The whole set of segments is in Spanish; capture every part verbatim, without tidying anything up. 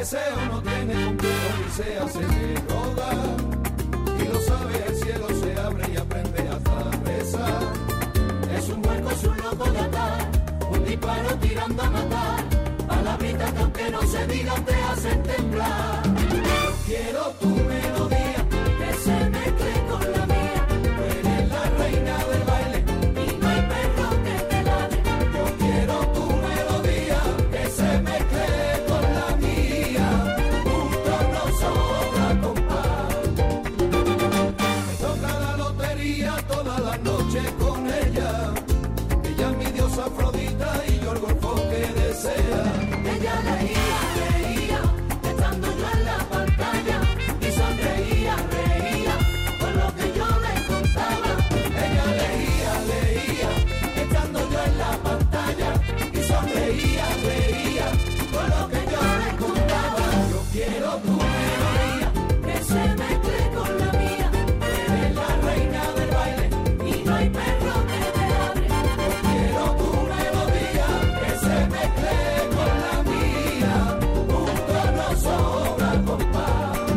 deseo no tiene complejo ni se hace de rogar. Y lo sabe, el cielo se abre y aprende hasta rezar. Es un hueco, es un loco de atar, un disparo tirando a matar. Palabritas que aunque no se digan te hacen temblar. Yo quiero tu melodía, que se mezcle con la mía. Tú eres la reina del baile y no hay perro que te ladre. Yo quiero tu melodía, que se mezcle con la mía. Juntos nos sobra compás. Me toca la lotería todas las noches con ella. Ella es mi diosa Afrodita y yo el golfo que desea. Ella leía, leía, estando yo en la pantalla, y sonreía, reía, con lo que yo le contaba. Ella leía, leía, estando yo en la pantalla, y sonreía, reía, con lo que yo le contaba. Yo quiero tu melodía, que se mezcle con la mía. Tú eres la reina del baile, y no hay perro que te ladre. Yo quiero tu melodía, que se mezcle con la mía. Juntos nos sobra el compás.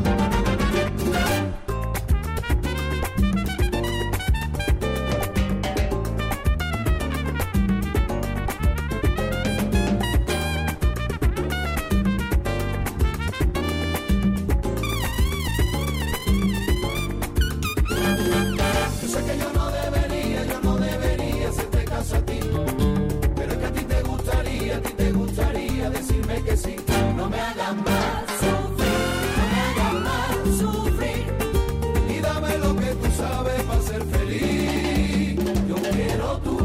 Yo sé que yo no debería, yo no debería hacerte caso a ti, pero es que a ti te gustaría, a ti te gustaría decirme que sí. No me hagas más sufrir, no me hagas más sufrir, y dame lo que tú sabes para ser feliz. Yo quiero tú,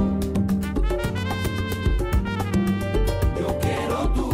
yo quiero tú,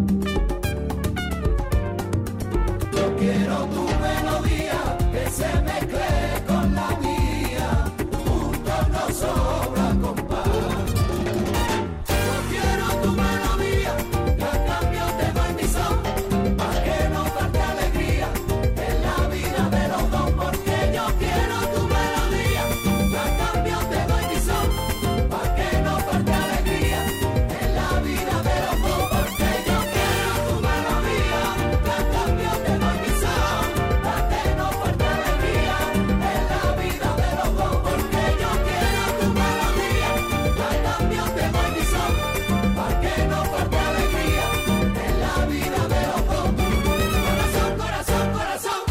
yo quiero tu melodía, que se mezcle con la mía. Juntos nos sobra compás. Yo quiero tu melodía, que a cambio te doy mi son, pa' que no falte alegría en la vida de los dos. Porque yo quiero tu melodía, que a cambio te doy mi son, pa' que no falte alegría en la vida de los dos. Porque yo quiero tu melodía, que a cambio te doy mi son, pa' que no falte alegría en la vida de los dos. Porque yo quiero tu melodía, que a cambio te doy mi son, pa' que no falte alegría en la vida de los dos. Corazón, corazón, corazón.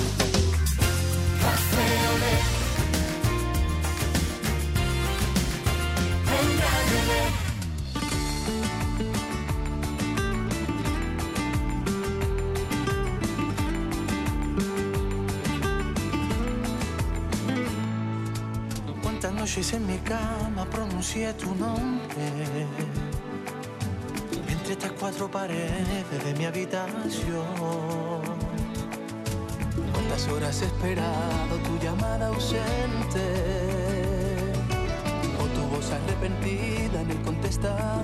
Paséame, engáñame. Cuántas noches en mi cama pronuncié tu nombre entre estas cuatro paredes de mi habitación. Cuántas horas he esperado tu llamada ausente o tu voz arrepentida en el contestador.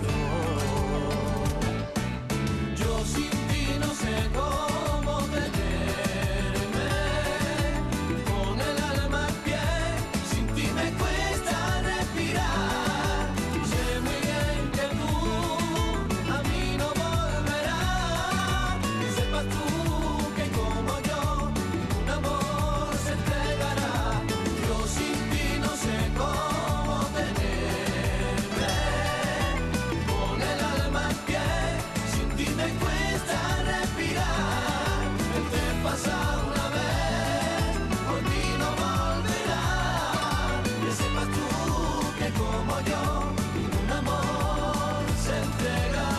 Yo sin ti no sé cómo tenerme, con el alma al pie, sin ti me cuesta respirar. Sé muy bien que tú a mí no volverás, y sepas tú que como yo, un amor se entregará. Yo sin ti no sé cómo tenerme, con el alma al pie, sin ti me cuesta respirar. El tren pasa una vez, por mí no volverá. Que sepas tú que como yo, ningún amor se entregará.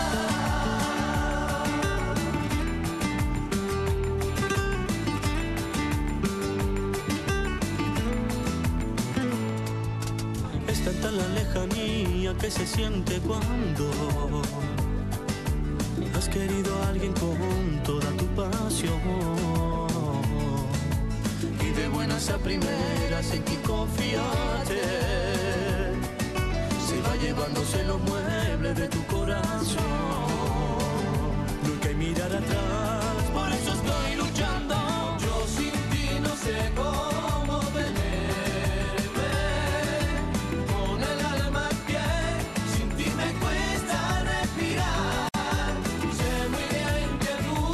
Es tanta la lejanía que se siente cuando has querido a alguien con toda tu pasión. Y de buenas a primeras en quien confiaste, se va llevándose los muebles de tu corazón. Nunca hay mirar atrás, por eso estoy luchando. Yo sin ti no sé cómo tenerme, con el alma al pie, sin ti me cuesta respirar. Sé muy bien que tú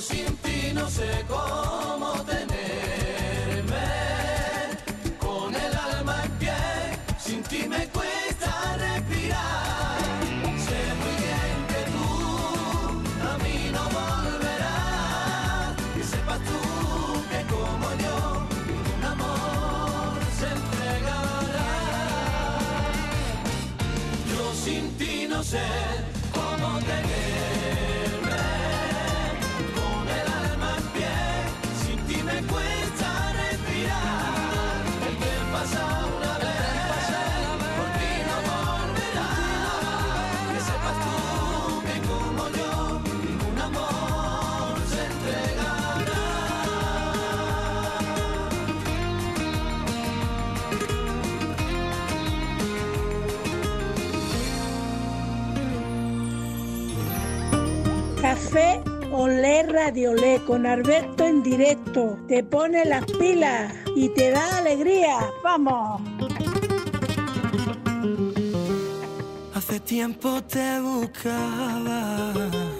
sin ti no sé cómo tenerme, con el alma en pie, sin ti me cuesta respirar. Sé muy bien que tú a mí no volverás, y sepas tú que como yo, ningún amor se entregará. Yo sin ti no sé cómo tenerme, con el alma en pie, sin ti me cuesta respirar. El tren pasa una vez, por ti no volverá. Que sepas tú que como yo, ningún amor se entregará. Café Olé Radiolé con Alberto en directo. Te pone las pilas y te da alegría. ¡Vamos! Hace tiempo te buscaba,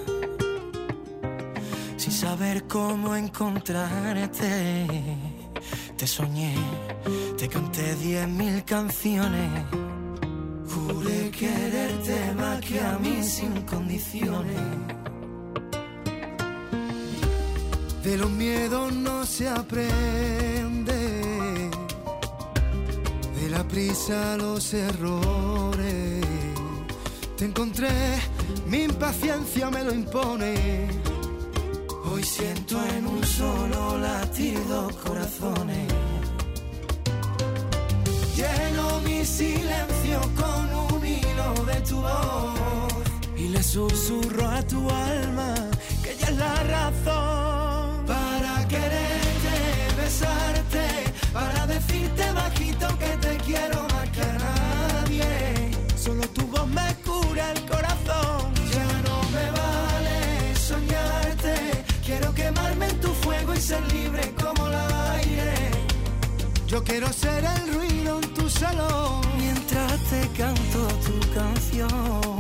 sin saber cómo encontrarte. Te soñé, te canté diez mil canciones. Juré quererte más que a mí sin condiciones. De los miedos no se aprende, de la prisa los errores. Te encontré, mi impaciencia me lo impone. Hoy siento en un solo latir dos corazones. Lleno mi silencio con un hilo de tu voz y le susurro a tu alma que ella es la razón. Para quererte, besarte, para decirte bajito que te quiero más que a nadie. Solo tu voz me cura el corazón. Ya no me vale soñarte, quiero quemarme en tu fuego y ser libre como el aire. Yo quiero ser el ruido en tu salón mientras te canto tu canción.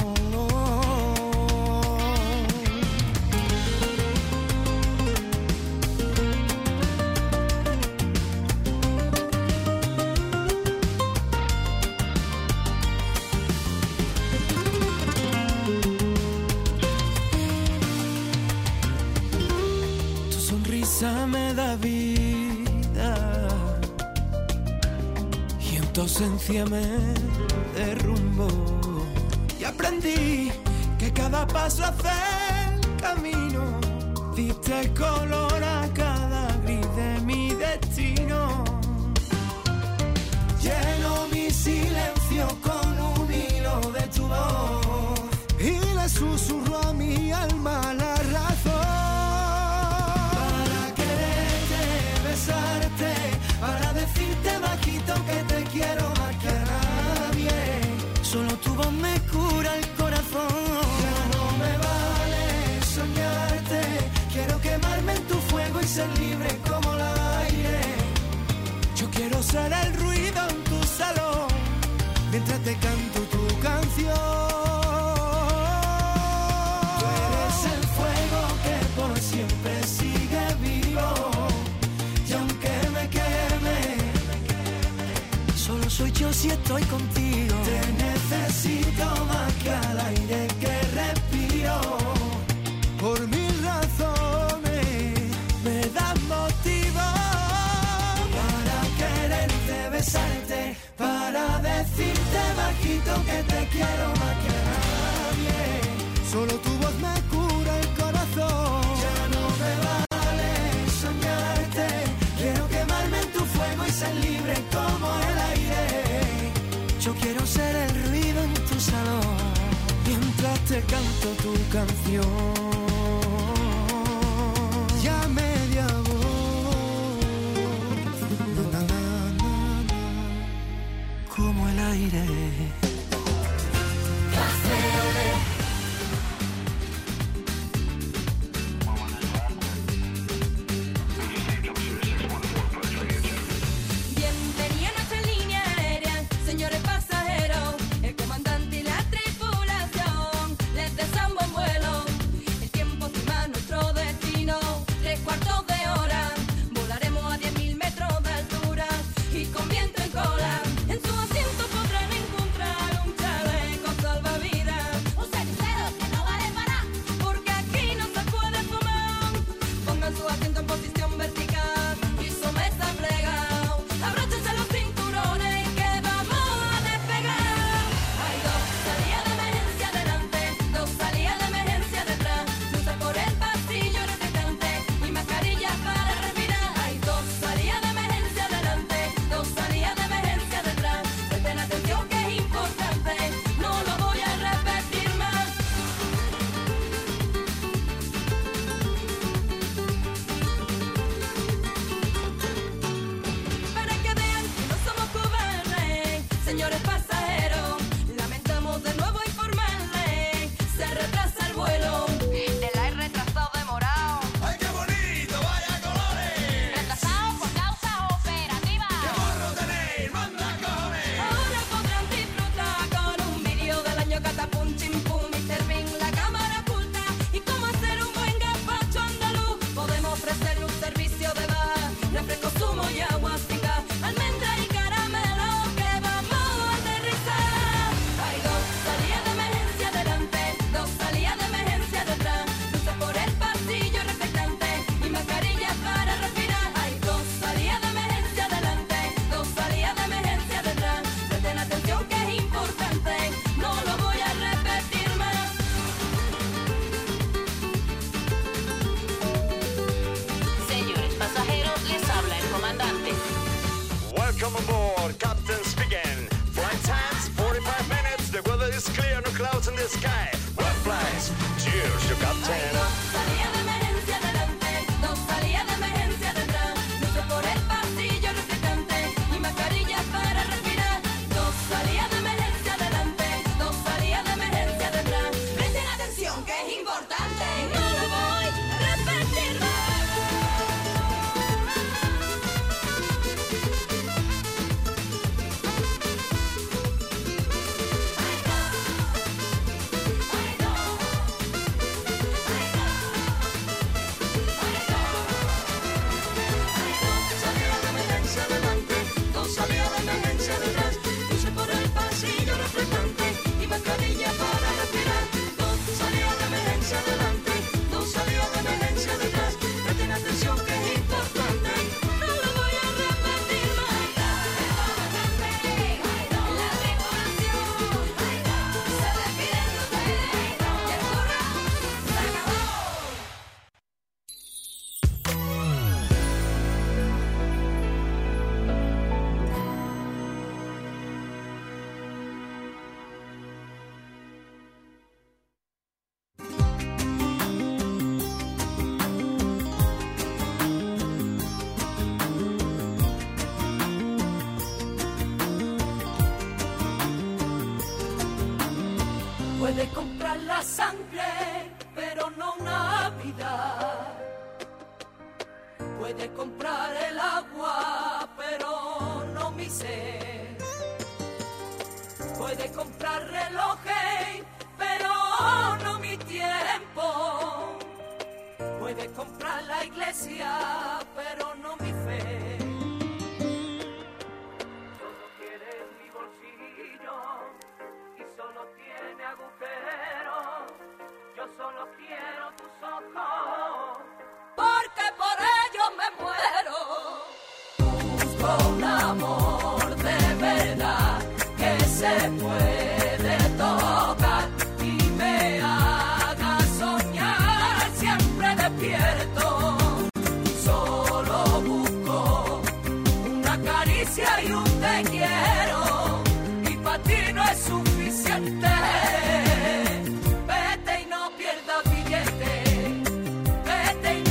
Me da vida y en tu ausencia me derrumbo. Y aprendí que cada paso hace el camino. Diste color a cada gris de mi destino. Lleno mi silencio con un hilo de tu voz y le susurro a mi alma la razón. Para decirte bajito que te quiero más que a nadie. Solo tu voz me cura el corazón. Ya no me vale soñarte, quiero quemarme en tu fuego y ser libre como el aire. Yo quiero ser el ruido en tu salón mientras te canto tu canción. Tú eres el fuego que por siempre sigue vivo. Solo soy yo si estoy contigo. Te necesito más que al aire que respiro. Por mil razones me das motivo para quererte, besarte, para decirte bajito que te quiero más que a nadie. Solo tu voz me cura el corazón. Ya no me vale soñarte, quiero quemarme en tu fuego y ser libre como el aire. Yo su asiento en posición vertical y su mesa plegado. Abróchense los cinturones que vamos a despegar. Hay dos salidas de emergencia adelante, dos salidas de emergencia detrás. Luces por el pasillo reflectante y mascarillas para respirar. Hay dos salidas de emergencia adelante, dos salidas de emergencia detrás. Presten atención que es importante, no lo voy a repetir más. Para que vean que no somos cobardes, señores pasajeros, lamentamos de nuevo informarles, se retrasa el vuelo. De la he retrasado demorado. ¡Ay, qué bonito! ¡Vaya colores! Retrasado por causa operativa. ¡Qué morro tenéis, mandacones! Ahora podrán disfrutar con un vídeo del año Catapum, Chimpum, míster Bean, la cámara oculta y cómo hacer un buen gazpacho andaluz. Podemos ofrecerle un servicio de bar, refresco, zumo y agua sin gas, almendra y caramelo que vamos a aterrizar. Hay dos salidas de emergencia adelante, dos salidas de emergencia detrás. Luces por el pasillo reflectante y mascarillas para respirar. Hay dos salidas de emergencia adelante, dos salidas de emergencia detrás. Presten atención que es importante, no lo voy a repetir más. Señores pasajeros, les habla el comandante. Welcome aboard, Captain speaking. Flight time's forty-five minutes. The weather is clear, no clouds in the sky. Well flies. Cheers to Hay Captain. dos salidas de emergencia adelante, dos salidas de emergencia detrás. Luces por el pasillo reflectante y mascarillas para respirar. Dos salidas de emergencia adelante, dos salidas de emergencia detrás. Presten atención que es importante, no lo voy a repetir más. Salida de emergencia adelante, dos salidas de emergencia detrás. Luces por el pasillo reflectante y mascarilla para respirar. Dos salidas de emergencia adelante, dos salidas de emergencia detrás. Presten atención que es importante. No lo voy a repetir más. La tripulación se despide de ustedes y el curro se acabó. Puede comprar la sangre, pero no una vida. Puede comprar el agua, pero no mi sed. Puede comprar relojes, pero no mi tiempo. Puede comprar la iglesia, pero no mi fe. Solo quiere mi bolsillo y solo tiene agujeros. Yo solo quiero tus ojos, porque por ellos me muero. Busco un amor de verdad que se puede tocar y me haga soñar siempre despierto. Solo busco una caricia y un te quiero, y para ti no es suficiente. Vete y no pierdas billete, vete y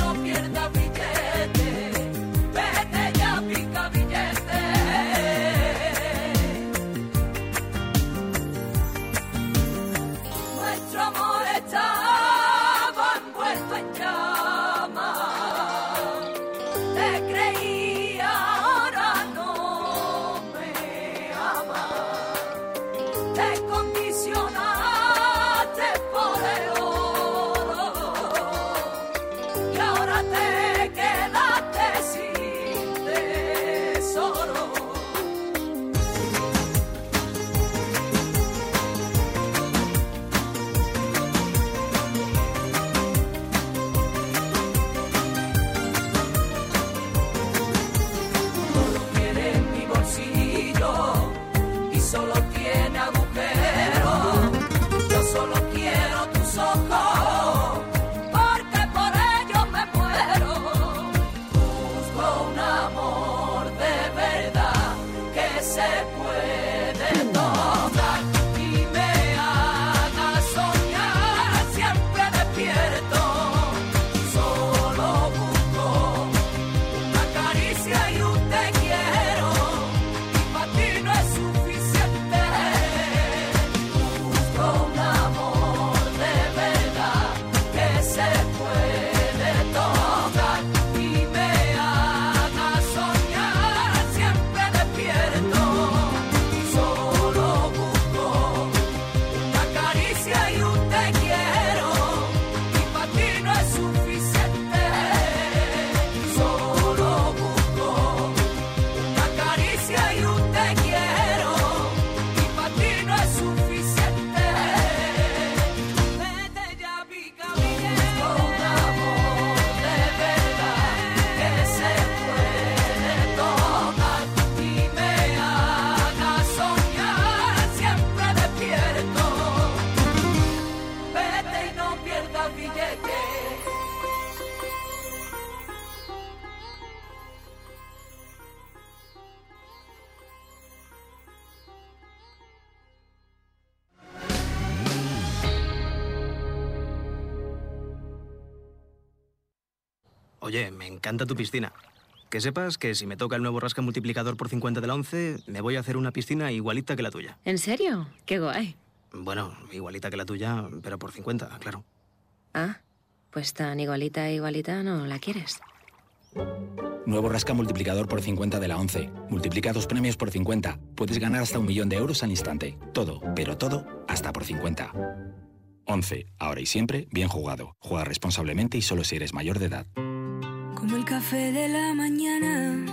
Oye, me encanta tu piscina. Que sepas que si me toca el nuevo rasca multiplicador por cincuenta de la once, me voy a hacer una piscina igualita que la tuya. ¿En serio? Qué guay. Bueno, igualita que la tuya, pero por cincuenta, claro. Ah, pues tan igualita, igualita no la quieres. Nuevo rasca multiplicador por cincuenta de la once. Multiplica tus premios por cincuenta. Puedes ganar hasta un millón de euros al instante. Todo, pero todo, hasta por cincuenta. once. Ahora y siempre, bien jugado. Juega responsablemente y solo si eres mayor de edad. Como el café de la mañana,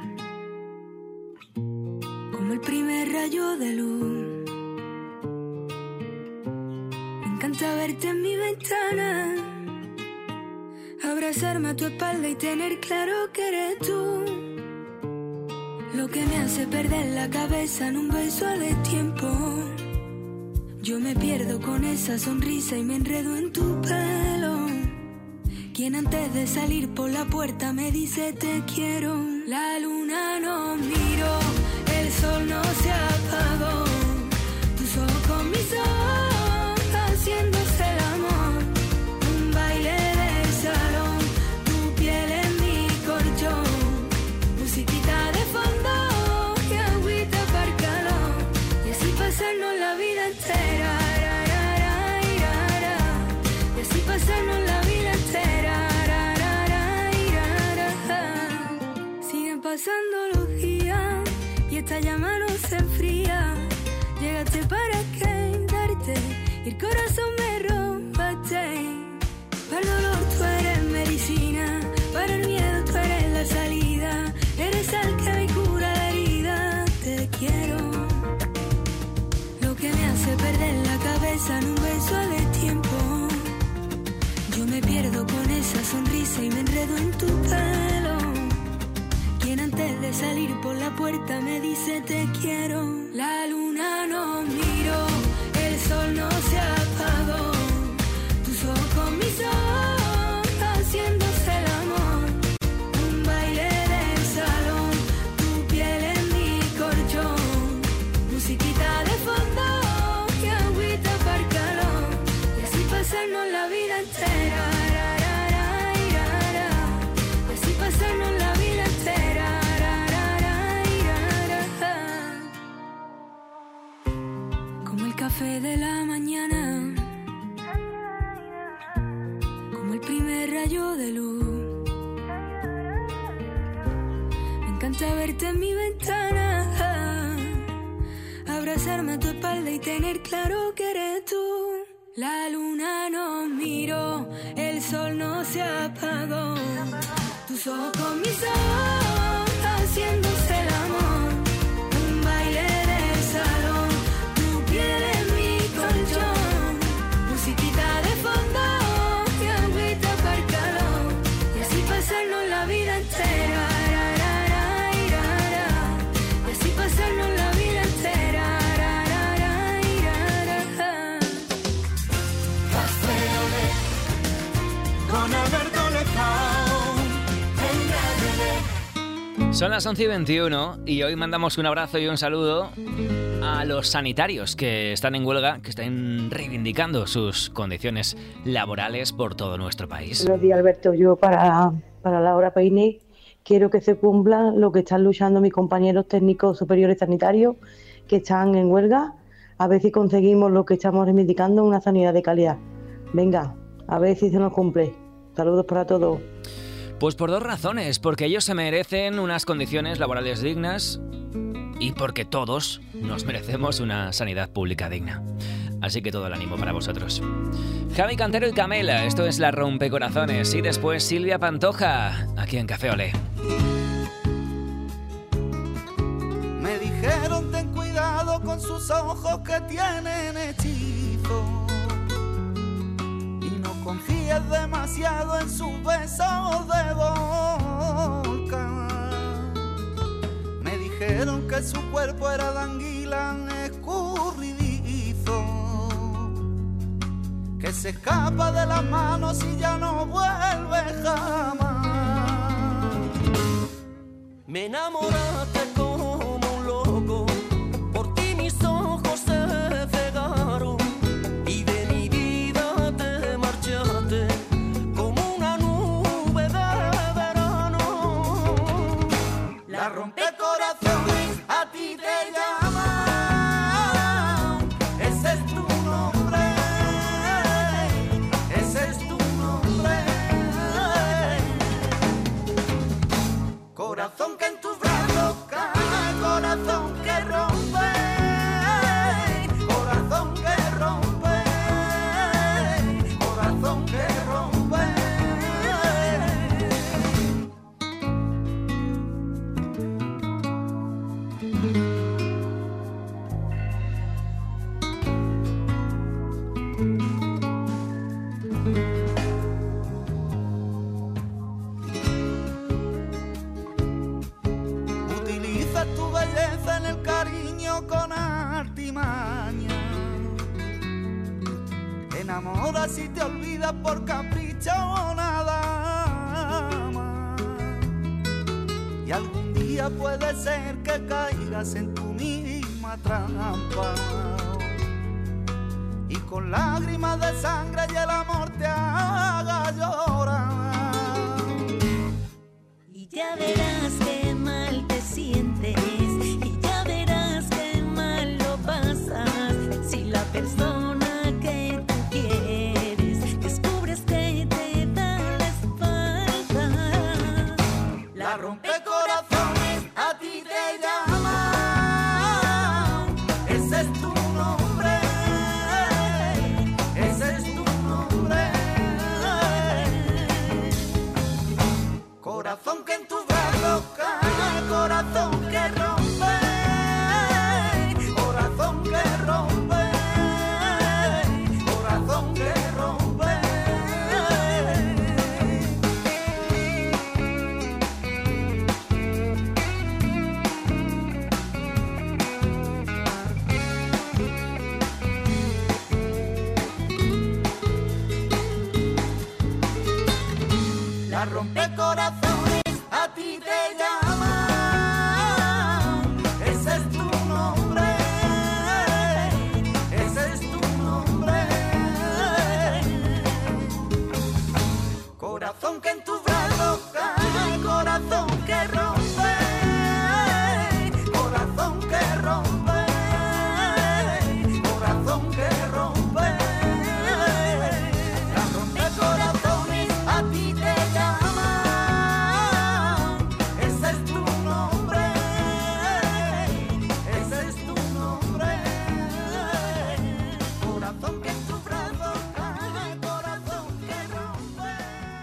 como el primer rayo de luz. Me encanta verte en mi ventana, abrazarme a tu espalda y tener claro que eres tú. Lo que me hace perder la cabeza en un beso a destiempo. Yo me pierdo con esa sonrisa y me enredo en tu pelo. Quien antes de salir por la puerta me dice te quiero. La luna no miró, el sol no se apagó. Tus ojos con mis ojos, haciéndose el amor. Un baile de salón, tu piel en mi colchón. Musiquita de fondo y agüita para el calor. Y así pasarnos la vida entera. Y así pasarnos la vida entera. Pasando los días y esta llama no se enfría. Llegaste para quedarte y el corazón me robaste. Para el dolor tú eres medicina, para el miedo tú eres la salida. Eres el que me cura la herida. Te quiero. Lo que me hace perder la cabeza en un beso a destiempo. Yo me pierdo con esa sonrisa y me enredo en tu pelo. Quien antes de salir por la puerta me dice te quiero. La luna no miró, el sol no se apagó. Tus ojos con mis ojos, haciéndose el amor. Un baile de salón, tu piel en mi colchón. Musiquita de fondo y agüita para el calor. Y así pasarnos la vida entera. Y así pasarnos la vida entera. Café de la mañana, como el primer rayo de luz. Me encanta verte en mi ventana, abrazarme a tu espalda y tener claro que eres tú. La luna no miró, el sol no se apagó. Tus ojos con mis ojos, haciéndose el amor. Un baile de salón, tu piel en mi colchón. Musiquita de fondo y agüita para el calor. Y así pasarnos la vida entera. Y así pasarnos la vida entera. Con Alberto Lezao, en Son las once y veintiuno y hoy mandamos un abrazo y un saludo a los sanitarios que están en huelga, que están reivindicando sus condiciones laborales por todo nuestro país. Buenos días, Alberto. Yo para, para la hora Peine quiero que se cumpla lo que están luchando mis compañeros técnicos superiores sanitarios que están en huelga, a ver si conseguimos lo que estamos reivindicando, una sanidad de calidad. Venga, a ver si se nos cumple. Saludos para todos. Pues por dos razones, porque ellos se merecen unas condiciones laborales dignas y porque todos nos merecemos una sanidad pública digna. Así que todo el ánimo para vosotros. Javi Cantero y Camela, esto es La Rompecorazones. Y después Silvia Pantoja, aquí en Café Olé. Me dijeron ten cuidado con sus ojos que tienen hechizo y no confíes demasiado en sus besos de boca. Me dijeron que su cuerpo era de anguila escurridizo, que se escapa de las manos y ya no vuelve jamás. Me enamoraste como un loco, por ti mis ojos se cegaron y de mi vida te marchaste como una nube de enamora si te olvidas por capricho o nada más. Y algún día puede ser que caigas en tu misma trampa. Y con lágrimas de sangre y el amor te haga llorar. Y ya verás qué mal te sientes, y ya verás qué mal lo pasas, si la persona que tú quieres descubres que te da la espalda. La rompecorazones a ti te llama, ese es tu nombre, ese es tu nombre. Corazón que en tu brazo cae, corazón que rompe, corazón que rompe, corazón que rompe. La rompecorazones a ti te llama, ese es tu nombre, ese es tu nombre. Corazón que en tu brazo cae, corazón que rompe, corazón que rompe, corazón que rompe. La rompecorazones a ti te llama, ese es tu nombre, ese es tu nombre. Corazón que en tu brazo cae, corazón que rompe.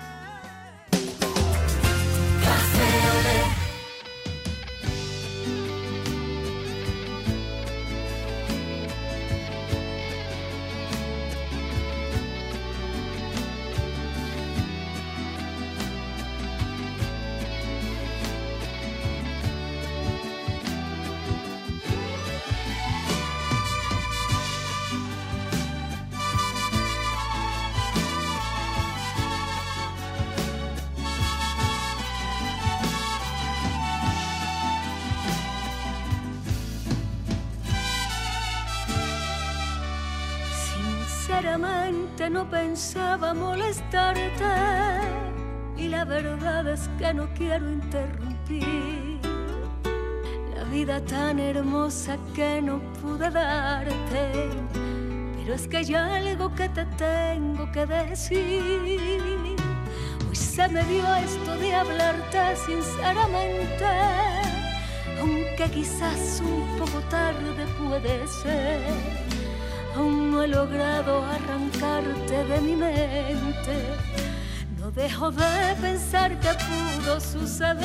Sinceramente no pensaba molestarte, y la verdad es que no quiero interrumpir la vida tan hermosa que no pude darte. Pero es que hay algo que te tengo que decir. Hoy se me dio esto de hablarte sinceramente, aunque quizás un poco tarde puede ser. Aún no he logrado arrancarte de mi mente. No dejo de pensar que pudo suceder.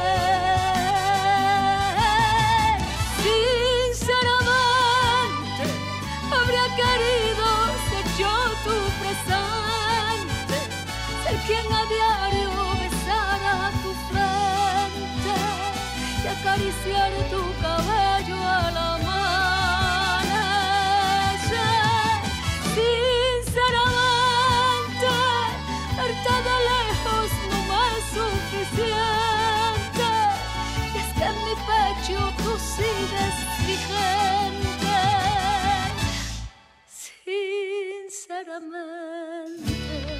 Sinceramente, habría querido ser yo tu presente, ser quien a diario besara tu frente y acariciar tu cabello al amanecer. Sinceramente, verte de lejos no me es suficiente, y es que en mi pecho tú sigues vigente. Sinceramente.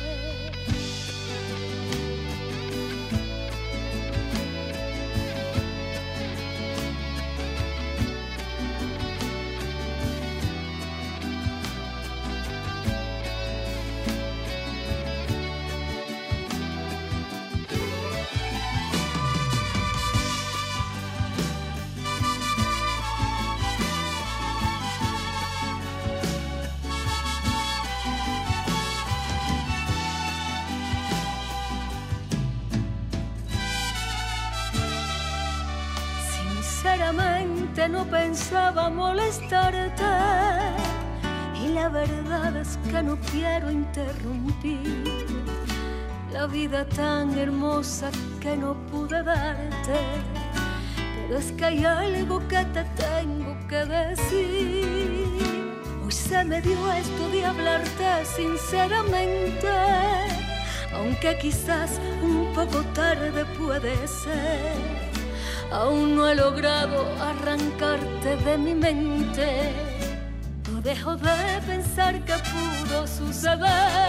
Sinceramente no pensaba molestarte, y la verdad es que no quiero interrumpir la vida tan hermosa que no pude darte. Pero es que hay algo que te tengo que decir. Hoy se me dio esto de hablarte sinceramente, aunque quizás un poco tarde puede ser. Aún no he logrado arrancarte de mi mente. No dejo de pensar que pudo suceder.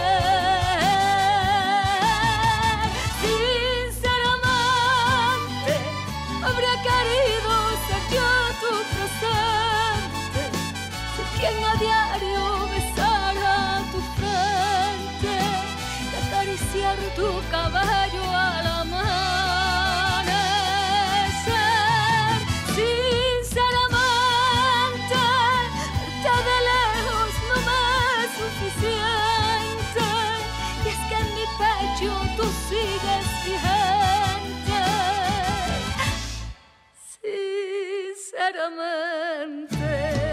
Sinceramente, habría querido ser yo tu presente. Ser quien a diario besara tu frente, de acariciar tu cabello al amanecer. Sinceramente, verte de lejos no me es suficiente, y es que en mi pecho tú sigues vigente. Sinceramente.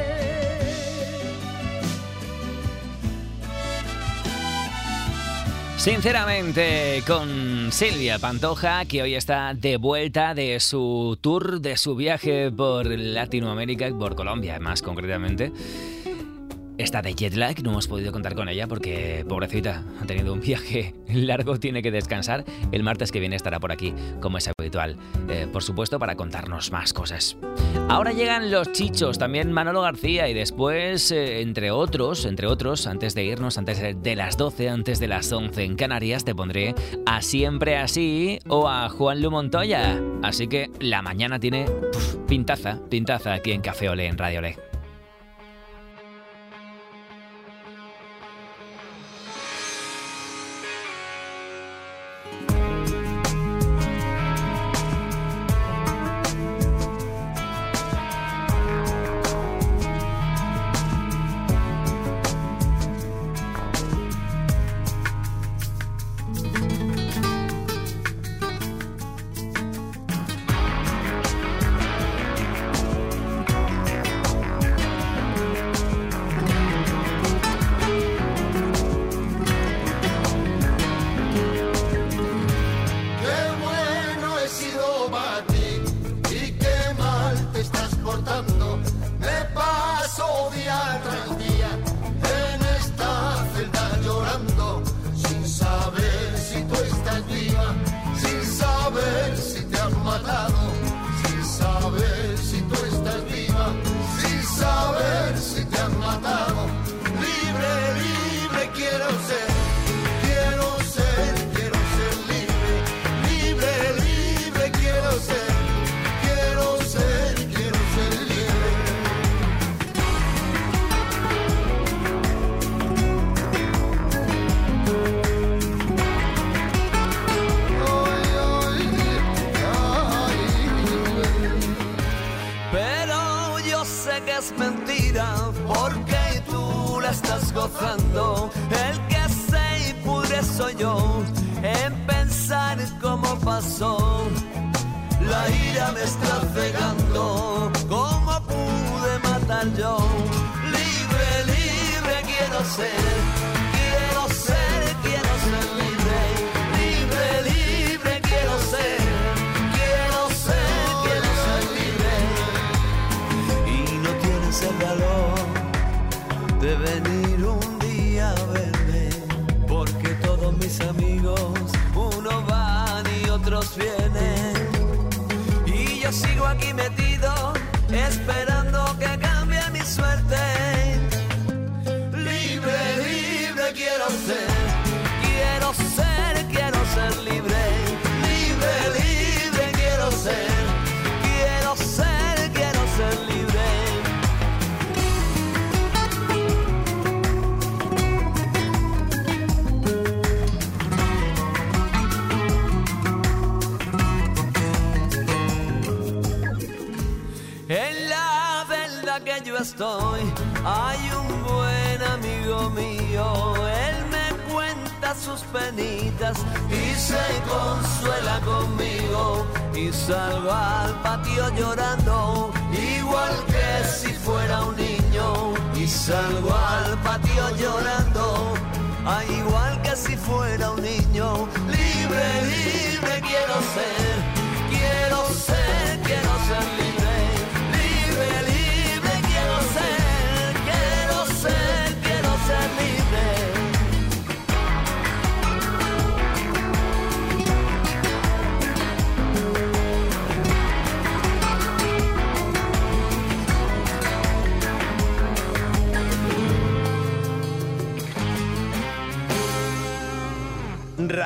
Sinceramente, con Silvia Pantoja, que hoy está de vuelta de su tour, de su viaje por Latinoamérica, por Colombia más concretamente. Está de jet lag, no hemos podido contar con ella porque, pobrecita, ha tenido un viaje largo, tiene que descansar. El martes que viene estará por aquí, como es habitual, eh, por supuesto, para contarnos más cosas. Ahora llegan los Chichos, también Manolo García, y después, eh, entre otros, entre otros, antes de irnos, antes de las doce, antes de las once en Canarias, te pondré a Siempre Así o a Juanlu Montoya. Así que la mañana tiene puf, pintaza, pintaza aquí en Café Olé, en Radio Olé. Estoy, hay un buen amigo mío, él me cuenta sus penitas y se consuela conmigo, y salgo al patio llorando igual que si fuera un niño, y salgo al patio llorando ah, igual que si fuera un niño. Libre, libre quiero ser, quiero ser, quiero ser libre, libre, libre quiero ser, quiero ser.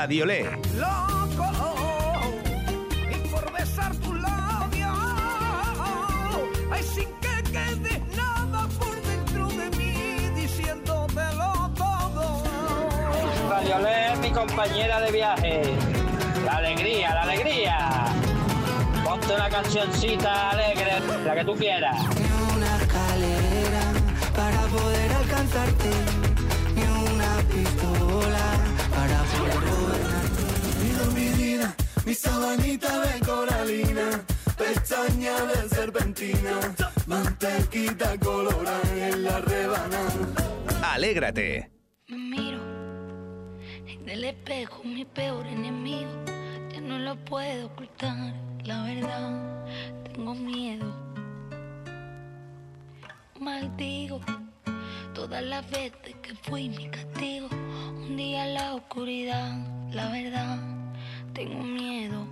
Radiolé. Loco, y por besar tus labios, ay, sin que quede nada por dentro de mí, diciéndotelo todo. Radiolé es mi compañera de viaje. La alegría, la alegría. Ponte una cancioncita alegre, la que tú quieras. Ni una escalera para poder alcanzarte, ni una pistola para poder gobernarte. Pido mi vida, mi sabanita de coralina, pestaña de serpentina, mantequita colorada en la rebanada. Alégrate. Me miro en el espejo, mi peor enemigo. Ya no lo puedo ocultar, la verdad, tengo miedo. Maldigo todas las veces que fui mi castigo. Un día en la oscuridad, la verdad, tengo miedo.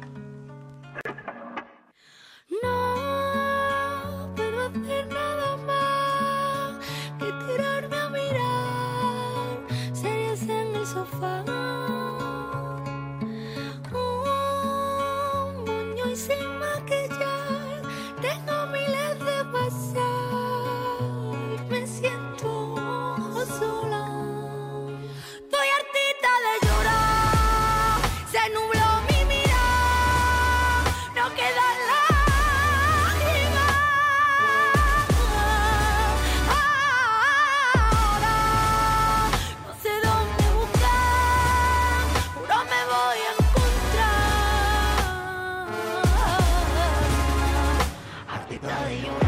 No puedo hacer nada más que tirarme a mirar series en el sofá. Un moño y sin maquillar, tengo miles de pasar. Me siento sola. Estoy hartita de llorar. Se nubló mi mirada. No queda lágrimas. Ahora no sé dónde buscar. Juro me voy a encontrar. Hartita de llorar.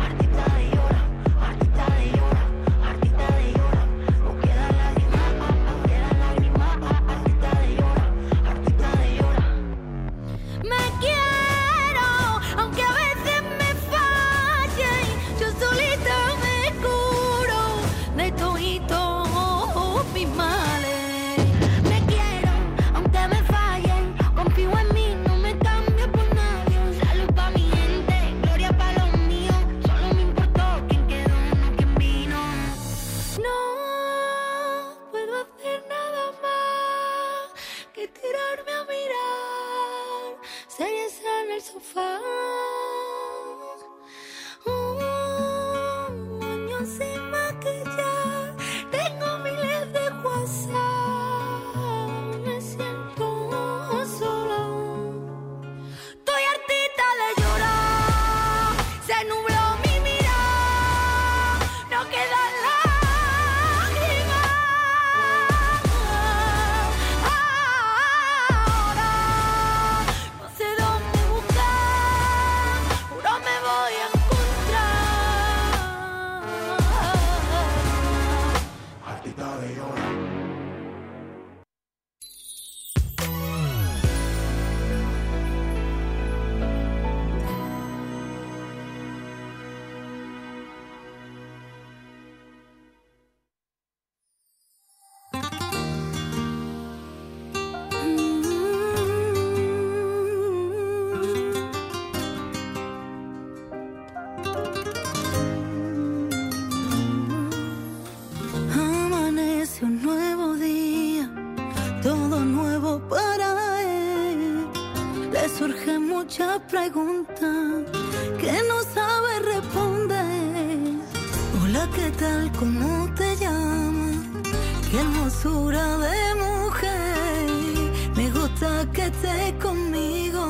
Pregunta que no sabe responder. Hola, ¿qué tal? ¿Cómo te llamas? Qué hermosura de mujer. Me gusta que estés conmigo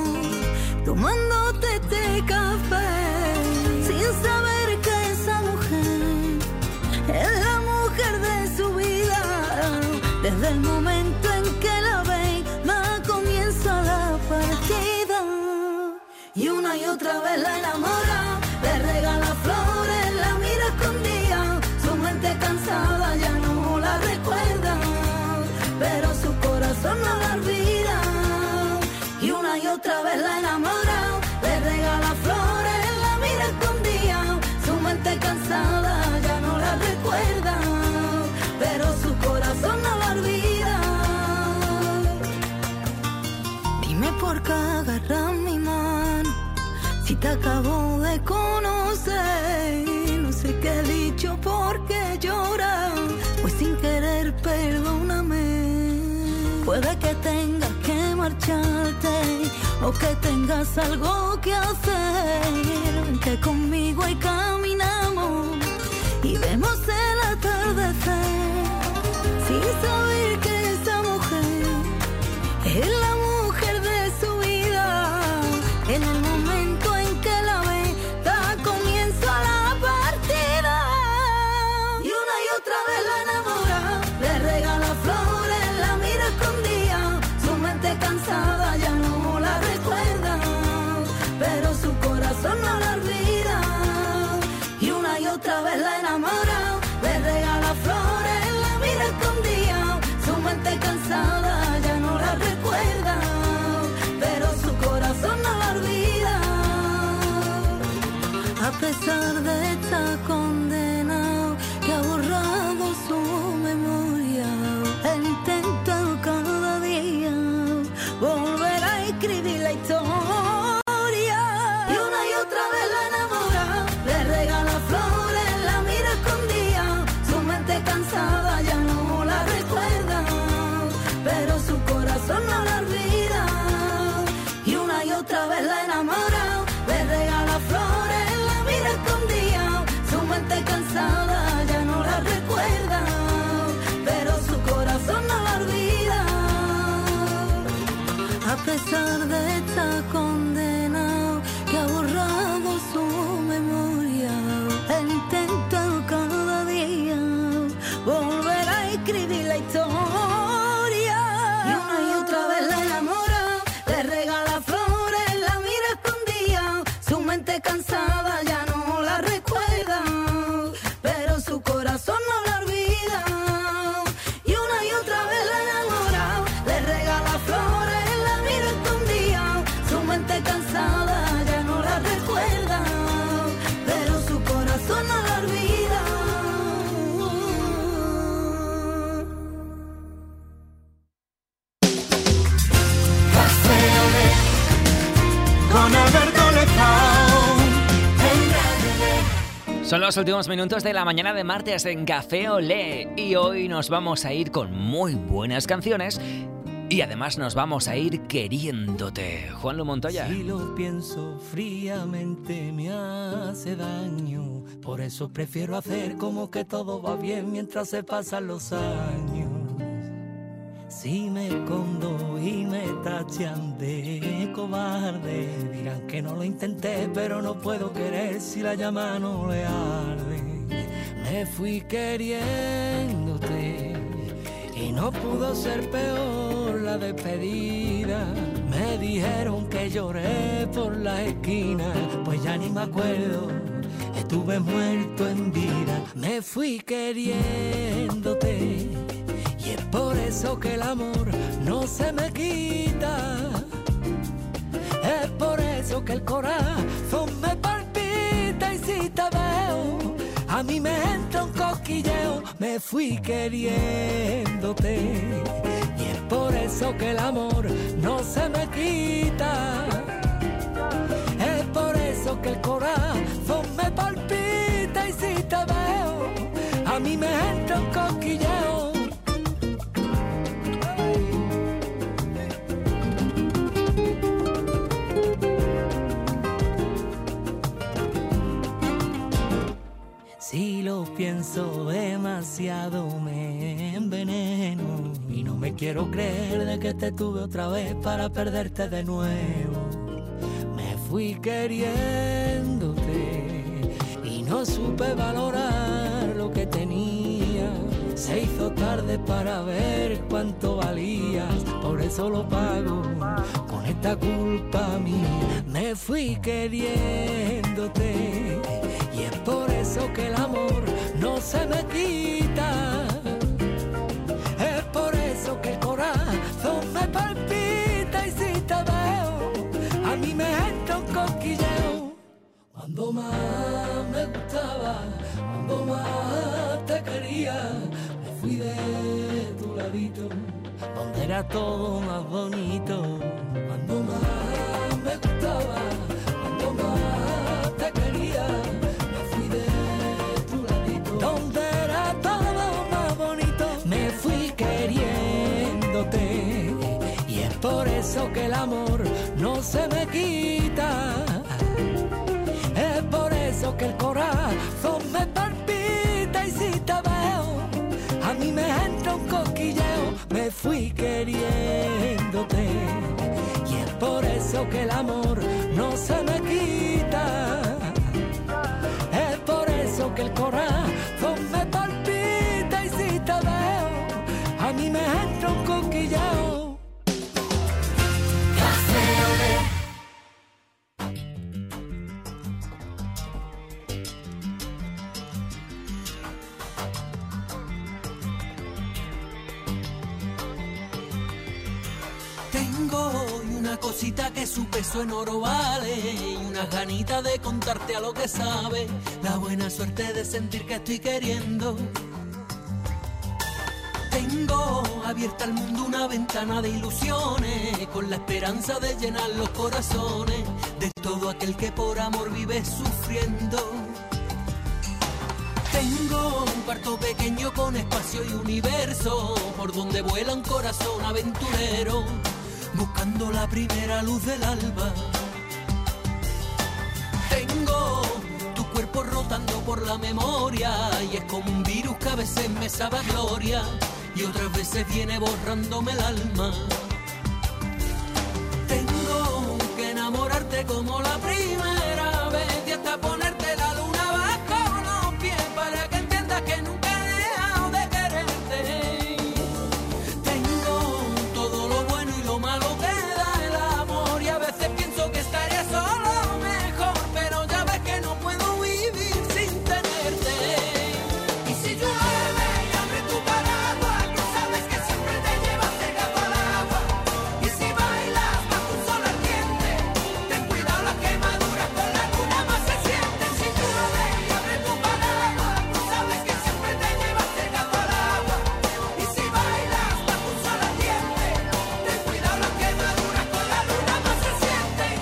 tomándote este café, sin saber que esa mujer es la mujer de su vida. Desde el momento en que la ve, da comienzo a la partida. Y una y otra vez la enamora, le regala flores, la mira escondida. Su mente cansada ya no la recuerda, pero su corazón no la olvida. Y una y otra vez la enamora, le regala flores, la mira escondida. Su mente cansada ya no la recuerda, pero su corazón no la olvida. Dime por qué agarras mi mano si te acabo de conocer. No sé qué he dicho, por qué lloras, pues sin querer perdóname. Puede que tengas que marcharte o que tengas algo que hacer, vente conmigo y caminamos y vemos el atardecer, sin saber que esa mujer es la mujer de su vida. En el momento en que la ve, da comienzo a la partida. Y una y otra vez la enamora, le regala flores, la mira escondida. Su mente cansada ya no la recuerda, pero su corazón no la olvida. Y una y otra vez la enamora, le regala flores, la mira escondida. Su mente cansada ya no la recuerda, pero su corazón no la olvida. A pesar de esta condena que ha borrado su memoria, él intenta cada día volver a escribir la historia. Y una y otra vez la enamora, le regala flores, la mira escondida. Su mente cansada ya no la recuerda, pero su corazón no la olvida. Y una y otra vez la enamora, le regala flores, la mira escondida. Su mente cansada ya no la recuerda, pero su corazón no la olvida. A pesar de esta condena que ha borrado su memoria, él intenta cada día volver a escribir la historia. Y una y otra vez la enamora, le regala flores, la mira escondida. Su mente cansada ya no la recuerda, pero su corazón no la olvida. Y una y otra vez la enamora, le regala flores, la mira escondida. Su mente cansada ya no la recuerda, pero su corazón no la olvida. Con Alberto Lezao. Son los últimos minutos de la mañana de martes en Café Olé y hoy nos vamos a ir con muy buenas canciones y además nos vamos a ir queriéndote. Juanlu Montoya. Si lo pienso fríamente me hace daño, por eso prefiero hacer como que todo va bien mientras se pasan los años. Si me escondo y me tachan de cobarde, dirán que no lo intenté, pero no puedo querer si la llama no le arde. Me fui queriéndote y no pudo ser peor la despedida. Me dijeron que lloré por la esquina, pues ya ni me acuerdo, estuve muerto en vida. Me fui queriéndote y es por eso que el amor no se me quita. Es por eso que el corazón me palpita y si te veo a mí me entra un cosquilleo. Me fui queriéndote y es por eso que el amor no se me quita. Es por eso que el corazón me palpita y si te veo a mí me entra un cosquilleo. Si lo pienso demasiado me enveneno y no me quiero creer de que te tuve otra vez para perderte de nuevo. Me fui queriéndote y no supe valorar lo que tenía. Se hizo tarde para ver cuánto valías, por eso lo pago con esta culpa mía. Me fui queriéndote y es por eso que el amor no se me quita. Es por eso que el corazón me palpita y si te veo a mí me entra un cosquilleo. Cuando más me gustaba, cuando más te quería, me fui de tu ladito, donde era todo más bonito. Cuando más me gustaba, cuando más te quería, me fui de tu ladito, donde era todo más bonito. Me fui queriéndote eso que el amor no se me quita. Es por eso que el corazón me palpita y si te veo, a mí me entra un cosquilleo, me fui queriéndote. Y es por eso que el amor no se me quita. Es por eso que el corazón me palpita y si te veo, a mí me entra un cosquilleo. Tengo hoy una cosita que su peso en oro vale y unas ganitas de contarte a lo que sabe, la buena suerte de sentir que estoy queriendo. Tengo abierta al mundo una ventana de ilusiones, con la esperanza de llenar los corazones de todo aquel que por amor vive sufriendo. Tengo un cuarto pequeño con espacio y universo, por donde vuela un corazón aventurero, buscando la primera luz del alba. Tengo tu cuerpo rotando por la memoria y es como un virus que a veces me sabe a gloria y otras veces viene borrándome el alma. Tengo que enamorarte como la primera vez y hasta ponerte la luna bajo los pies para que entiendas que nunca he dejado de quererte. Tengo todo lo bueno y lo malo que da el amor y a veces pienso que estaría solo mejor, pero ya ves que no puedo vivir sin tenerte. Y si llueve y abre tu paraguas, tú sabes que siempre te llevas pegado al agua. Y si bailas bajo un sol ardiente, ten cuidado, las quemaduras con la luna más se sienten. Si llueve y abre tu paraguas, tú sabes que siempre te llevas pegado al agua. Y si bailas bajo un sol ardiente, ten cuidado, las quemaduras con la luna más se sienten.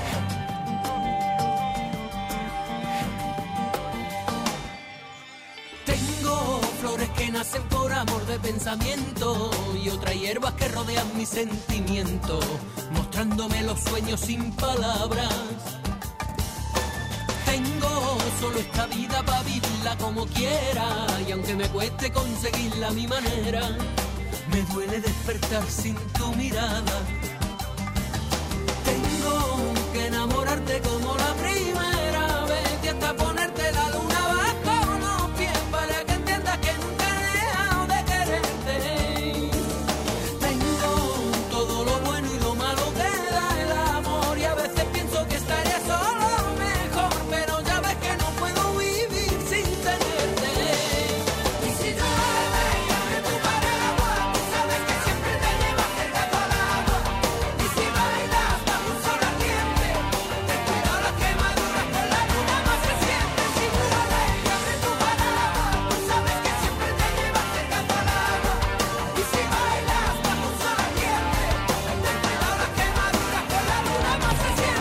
Tengo flores que nacen por amor de pensamiento y otras hierbas que rodean mi sentimiento, mostrándome los sueños sin palabras. Tengo solo esta vida para vivirla como quiera y aunque me cueste conseguirla a mi manera, me duele despertar sin tu mirada. Tengo que enamorarte como la primera vez y hasta ponerte la luna bajo los pies para que entiendas que nunca he dejado de quererte. Tengo todo lo bueno y lo malo que da el amor y a veces pienso que estaría solo mejor, pero ya ves que no puedo vivir sin tenerte. Y si llueve y abre tu paraguas, tú sabes que siempre te llevas pegado al agua. Y si bailas bajo un sol ardiente, ten cuidado, las quemaduras con la luna más se sienten. Si llueve y abre tu paraguas, tú sabes que siempre te llevas pegado al agua. Y si bailas bajo un sol ardiente, ten cuidado, las quemaduras con la luna más se sienten.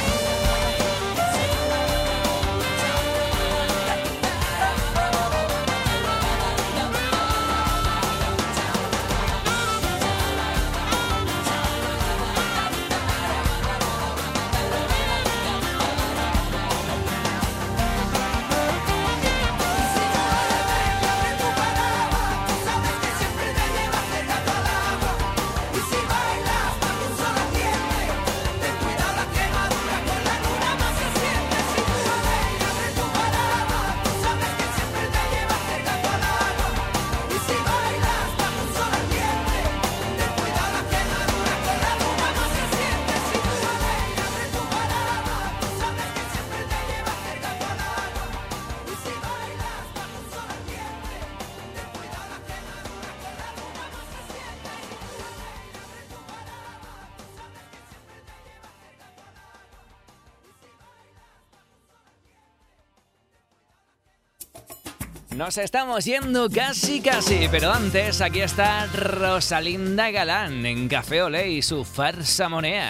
Nos estamos yendo casi casi, pero antes aquí está Rosalinda Galán en Café Olé y su farsa monea.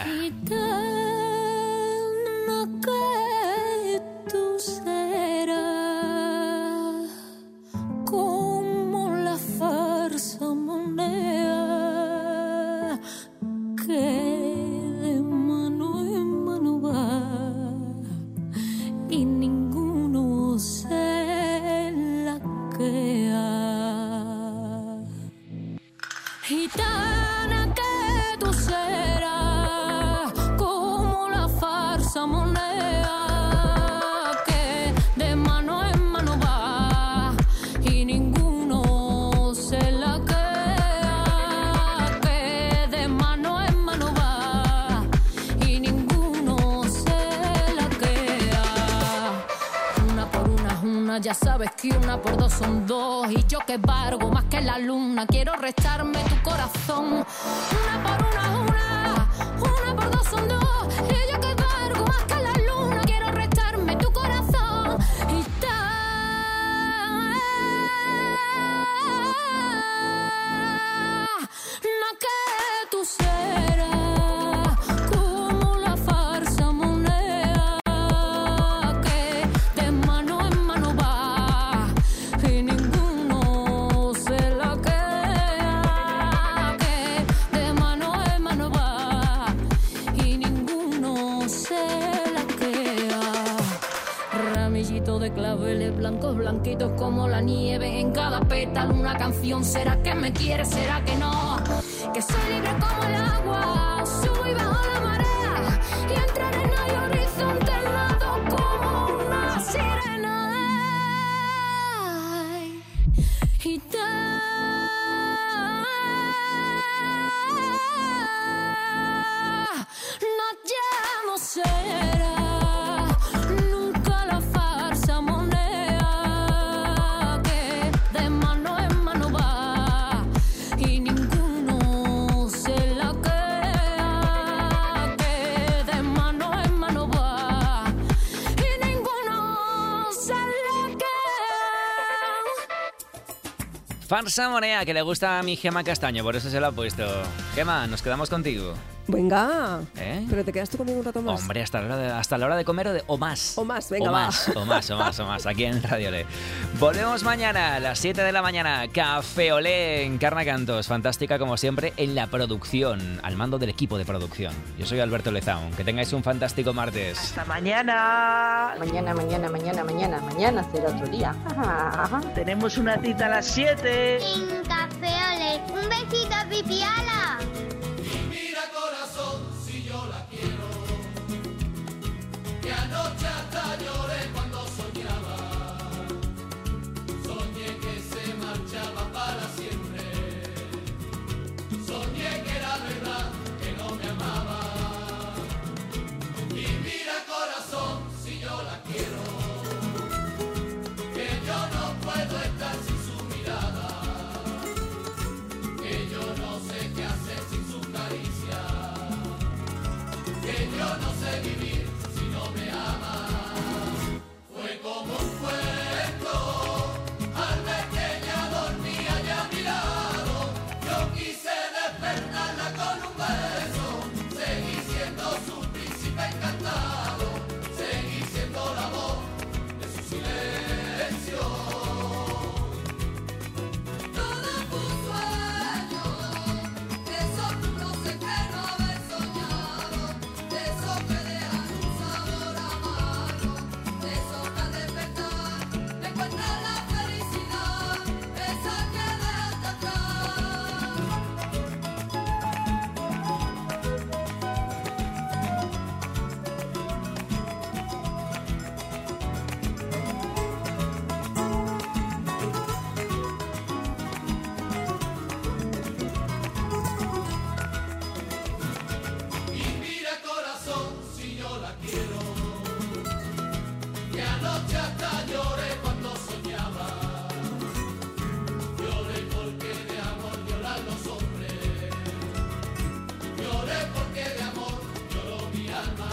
Que tú serás como la farsa moneda que farsa moneda que de mano en mano va y ninguno se la queda, que de mano en mano va y ninguno se la queda. Una por una es una, ya sabes que una por dos son dos, y yo que valgo más que la luna, quiero restarme tu corazón. Una por una es una, una por dos son dos, y yo que valgo más que la luna, quiero restarme tu corazón. Y tal, no que tú serás como la farsa moneda que de mano en mano va y ninguno se la queda, que de mano en mano va y ninguno se la queda. Ramillito de claveles blancos, blanquitos como la nieve, en cada pétalo una canción. ¿Será que me quieres? ¿Será que no? Que soy libre como el agua, subo y bajo la marea, y entre arena y horizonte nado como una sirena. Ay, y tal, no, ya no será nunca la farsa moneda que de mano en mano va y ninguno se la queda, que de mano en mano va y ninguno se la queda. Farsa moneda, que le gusta a mi Gema Castaño, por eso se lo ha puesto. Gema, nos quedamos contigo. Venga, ¿Eh? pero te quedas tú conmigo un rato más. Hombre, hasta la hora de, hasta la hora de comer o, de, o más. O más, venga, o va. más, o más, o más, o más, aquí en Radio Olé. Volvemos mañana a las siete de la mañana. Café Olé en Carna Cantos. Fantástica como siempre en la producción, al mando del equipo de producción. Yo soy Alberto Lezaun. Que tengáis un fantástico martes. Hasta mañana. Mañana, mañana, mañana, mañana, mañana será otro día. Ajá, ajá. Tenemos una cita a las siete. En Café Olé. Un besito, Pipiala. Mira corazón, si yo la quiero, que anoche hasta lloré cuando soñaba, soñé que se marchaba para siempre, soñé que era verdad, que no me amaba, y mira corazón, si yo la quiero, que yo no puedo estar sin su mirada, que yo no sé qué hacer sin su caricia, que yo no sé vivir si no me ama. Fue como un cuento, al ver que ella dormía ya a mi lado, yo quise despertarla con un beso, seguí siendo su príncipe encantado, seguí siendo la voz de su silencio. Todo fue un sueño, de eso tú no sé qué no haber soñado, de eso que dejan un sabor amargo, de eso que al despertar me encuentra la felicidad, esa que dejaste atrás. Y mira corazón, si yo la quiero, que anoche hasta lloré cuando soñaba, lloré porque de amor lloran los hombres, lloré porque de amor lloró mi alma.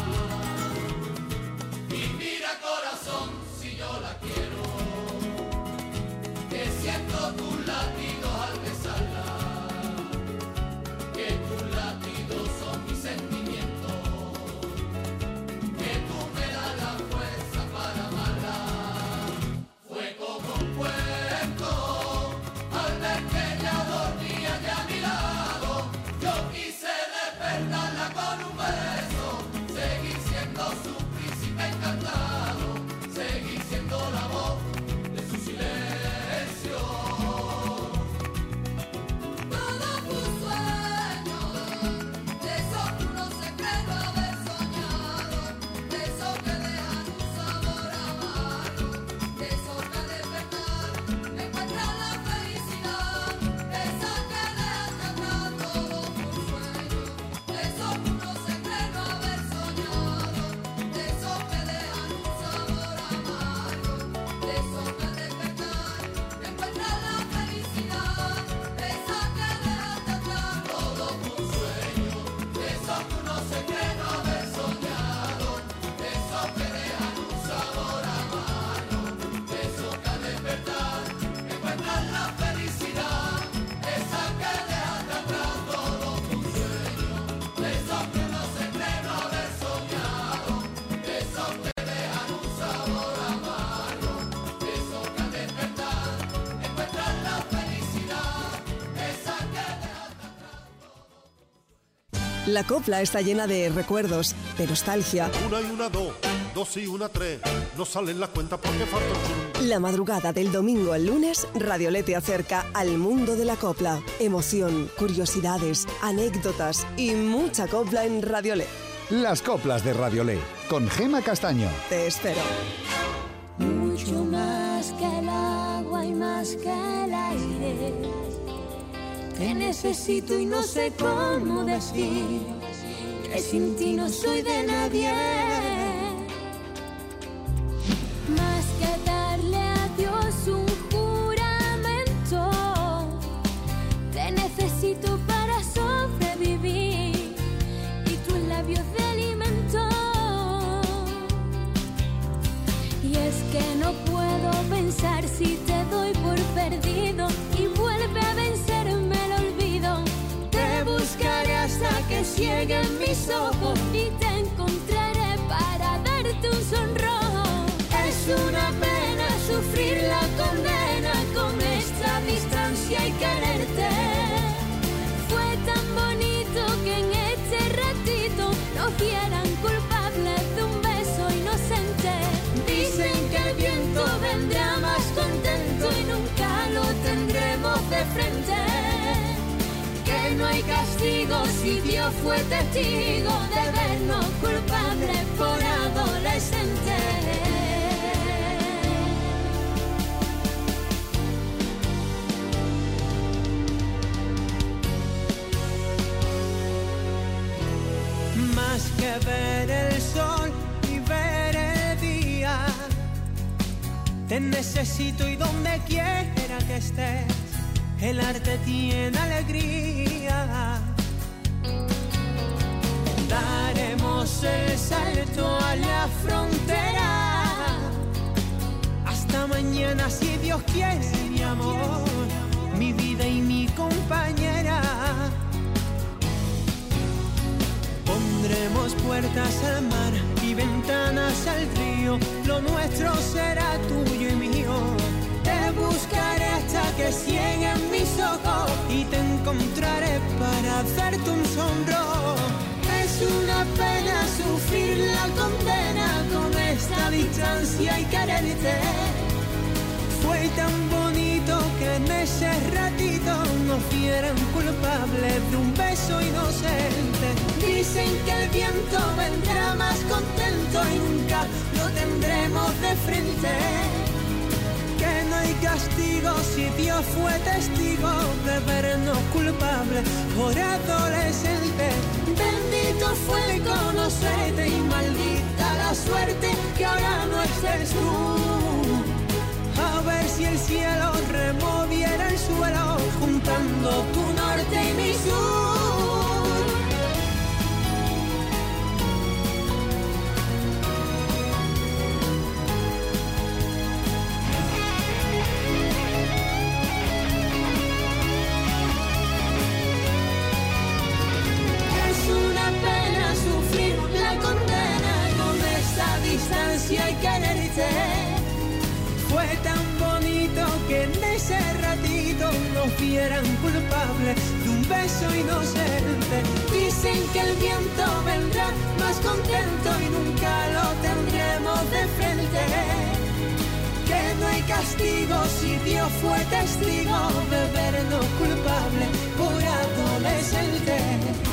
Y mira corazón, si yo la quiero, que siento tus latidos al besarla, que tus latidos son mis sentimientos, que La copla está llena de recuerdos, de nostalgia. Una y una dos, dos y una tres, no salen las cuentas porque falta el churumbo. La madrugada del domingo al lunes, Radiolé te acerca al mundo de la copla. Emoción, curiosidades, anécdotas y mucha copla en Radiolé. Las coplas de Radiolé, con Gema Castaño. Te espero. Mucho más que el agua y más que el aire. Te necesito y no sé cómo decir que sin ti no soy de nadie. Más que darle a Dios un juramento, te necesito para sobrevivir y tus labios de alimento. Y es que no puedo pensar si te doy por perdido y vuelve a vencerme el olvido. Te buscaré hasta que cieguen mis ojos y te encontraré para darte un sonrojo. Es una pena sufrir la condena con esta distancia y quererte. Fue tan bonito que en este ratito nos vieran culpables de un beso inocente. Dicen que el viento vendrá más contento y nunca lo tendremos de frente. Que no hay castigo si Dios fue testigo de vernos culpables por adolescentes. Más que ver el sol y ver el día, te necesito y donde quiera que estés, el arte tiene alegría. Daremos el salto a la frontera. Hasta mañana si Dios quiere, mi amor, mi vida y mi compañera. Pondremos puertas al mar y ventanas al río. Lo nuestro será tuyo y mío. Te buscaré hasta que cieguen mis ojos y te encontraré para hacerte un sonrojo. Es una pena sufrir la condena con esta distancia y quererte. Fue tan bonito que en ese ratito nos vieran culpables de un beso inocente. Dicen que el viento vendrá más contento y nunca lo tendremos de frente. Que no hay castigo si Dios fue testigo de vernos culpables por adolescentes. Bendito fue conocerte y maldita la suerte que ahora no estés tú. A ver si el cielo removiera el suelo juntando tu norte y mi sur. Es una pena sufrir la condena con esta distancia y quererte. Fue tan bonito que en ese ratito nos vieran culpables de un beso inocente. Dicen que el viento vendrá más contento y nunca lo tendremos de frente. Que no hay castigo si Dios fue testigo de vernos culpables por adolescentes.